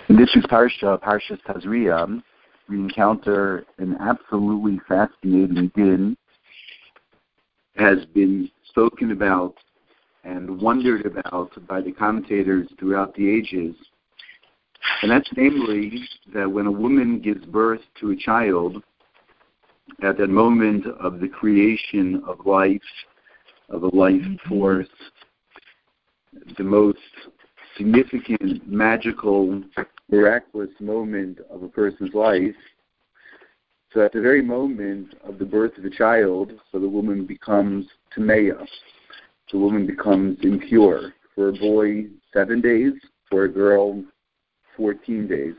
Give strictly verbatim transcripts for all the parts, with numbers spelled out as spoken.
In this week's Parsha, Parshas Tazria, we encounter an absolutely fascinating din has been spoken about and wondered about by the commentators throughout the ages. And that's namely that when a woman gives birth to a child, at that moment of the creation of life, of a life force, the most significant, magical, miraculous moment of a person's life. So at the very moment of the birth of a child, so the woman becomes tameya. The woman becomes impure. For a boy, seven days. For a girl, fourteen days.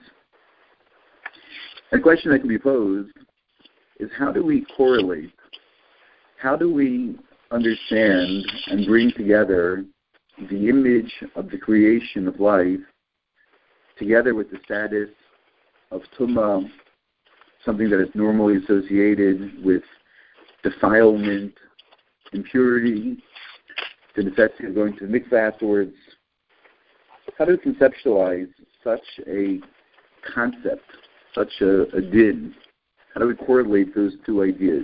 The question that can be posed is, how do we correlate? How do we understand and bring together the image of the creation of life together with the status of tumah, something that is normally associated with defilement, impurity, the necessity of going to the mikveh afterwards? How do we conceptualize such a concept, such a, a din? How do we correlate those two ideas?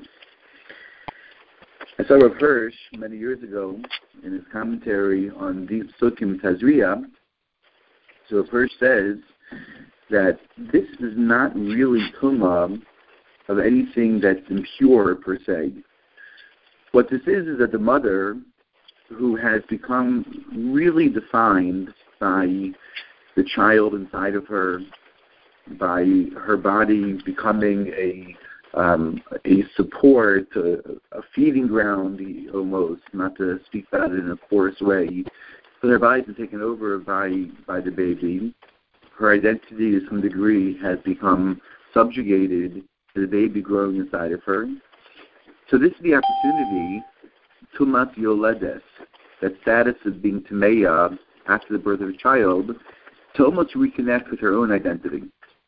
I saw Rav Hirsch many years ago in his commentary on Deep Sukkim Tazria. So Rav Hirsch says that this is not really tumah of anything that's impure per se. What this is is that the mother, who has become really defined by the child inside of her, by her body becoming a um, a support, a, a feeding ground almost, not to speak about it in a coarse way, but her body's been taken over by, by the baby. Her identity to some degree has become subjugated to the baby growing inside of her. So this is the opportunity, tumas yoledes, that status of being tameya after the birth of a child, to almost reconnect with her own identity,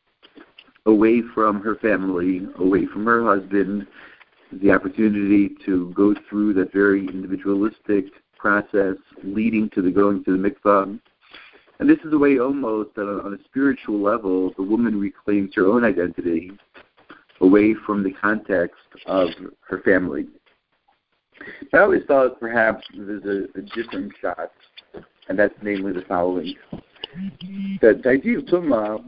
away from her family, away from her husband, the opportunity to go through that very individualistic process leading to the going to the mikvah. And this is a way almost that on a spiritual level, the woman reclaims her own identity away from the context of her family. I always thought perhaps there's a, a different shot, and that's namely the following. That the idea of tumah,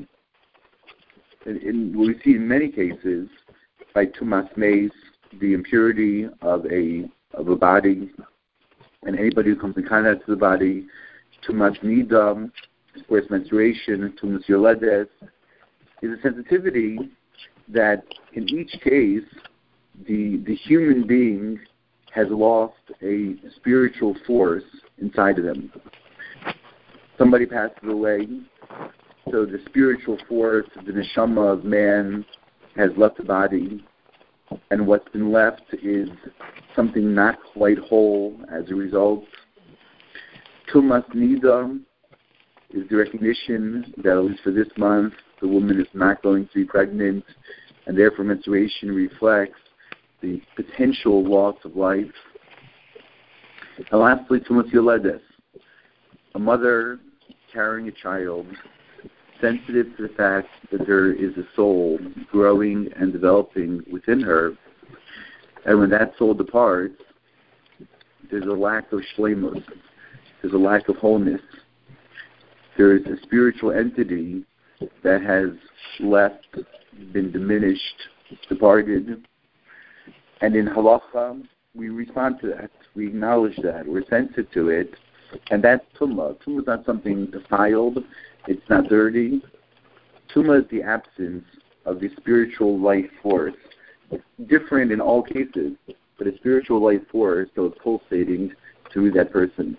in, in what we see in many cases, by tumas meis, the impurity of a of a body, and anybody who comes in contact with the body, tumas nida, of course menstruation, tumas yoledes, is a sensitivity that in each case, the the human being has lost a spiritual force inside of them. Somebody passes away, so the spiritual force, the neshama of man, has left the body, and what's been left is something not quite whole as a result. Tumas nida is the recognition that at least for this month, the woman is not going to be pregnant, and therefore menstruation reflects the potential loss of life. And lastly, tumas yoledes, a mother carrying a child, sensitive to the fact that there is a soul growing and developing within her, and when that soul departs, there's a lack of shleimus, there's a lack of wholeness. There is a spiritual entity that has left, been diminished, departed, and in halacha, we respond to that. We acknowledge that. We're sensitive to it. And that's tumah. Tumah is not something defiled. It's not dirty. Tumah is the absence of the spiritual life force. It's different in all cases, but a spiritual life force that is pulsating through that person.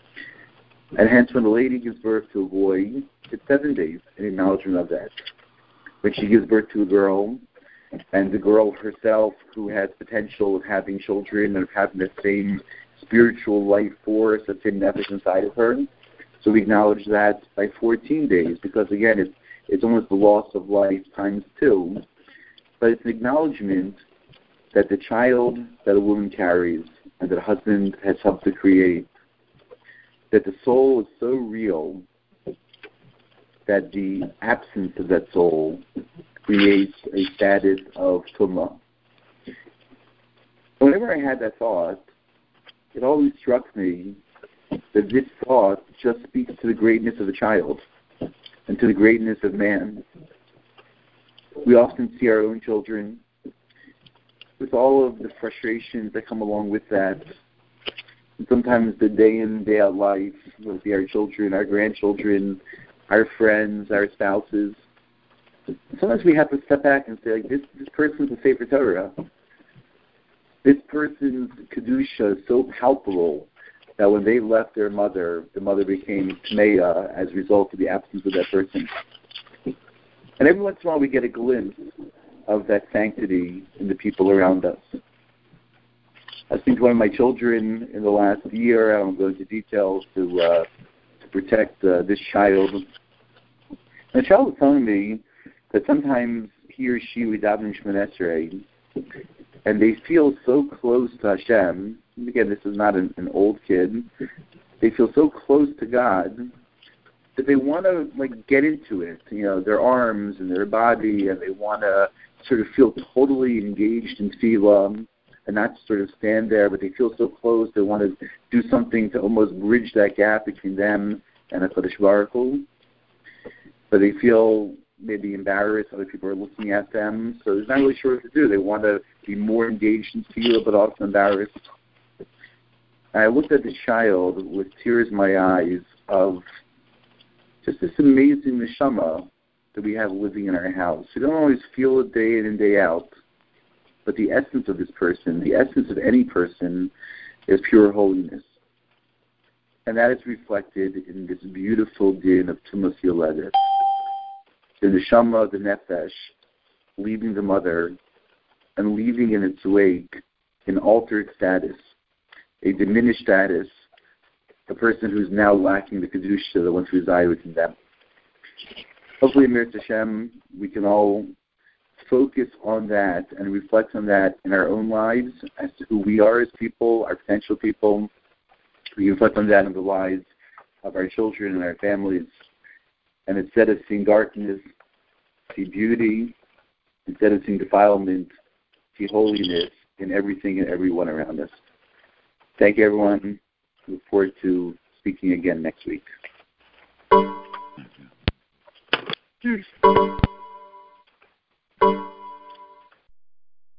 And hence, when the lady gives birth to a boy, it's seven days in acknowledgement of that. When she gives birth to a girl, and the girl herself, who has potential of having children and of having the same spiritual life force, the same nefesh inside of her, so we acknowledge that by fourteen days, because again, it's, it's almost the loss of life times two, but it's an acknowledgement that the child that a woman carries and that a husband has helped to create, that the soul is so real that the absence of that soul creates a status of tumah. Whenever I had that thought, it always struck me that this thought just speaks to the greatness of a child and to the greatness of man. We often see our own children with all of the frustrations that come along with that. And sometimes the day in, day out life, whether it be our children, our grandchildren, our friends, our spouses. Sometimes we have to step back and say, like, this, this person's a Sefer Torah. This person's Kedusha is so palpable that when they left their mother, the mother became Tmeya as a result of the absence of that person. And every once in a while we get a glimpse of that sanctity in the people around us. I was speaking to one of my children in the last year. I won't go into details to uh, to protect uh, this child. And the child was telling me that sometimes he or she would daven Shemoneh Esrei, and they feel so close to Hashem. Again, this is not an, an old kid. They feel so close to God that they want to like get into it. You know, their arms and their body, and they want to sort of feel totally engaged in tefillah and not sort of stand there, but they feel so close. They want to do something to almost bridge that gap between them and HaKadosh Baruch Hu. But they feel maybe embarrassed. Other people are looking at them, so they're not really sure what to do. They want to be more engaged in tefillah, but also embarrassed. And I looked at the child with tears in my eyes of just this amazing neshama that we have living in our house. We don't always feel it day in and day out, but the essence of this person, the essence of any person, is pure holiness. And that is reflected in this beautiful din of Tumas Yoledet. The neshama, the nefesh, leaving the mother and leaving in its wake an altered status, a diminished status, a person who's now lacking the Kedusha that once resided within them. Hopefully, Mir Hashem, we can all focus on that and reflect on that in our own lives as to who we are as people, our potential people. We can reflect on that in the lives of our children and our families. And instead of seeing darkness, see beauty. Instead of seeing defilement, see holiness in everything and everyone around us. Thank you, everyone. Look forward to speaking again next week. Thank you.